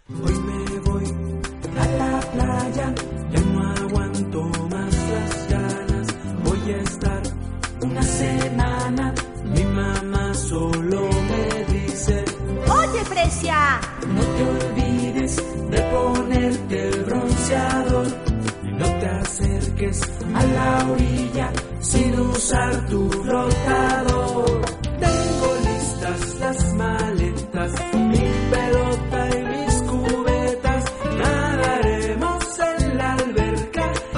Hoy me voy a la playa, ya no aguanto más las ganas. Voy a estar una semana, mi mamá solo me dice: Oye, Precia, no te olvides de ponerte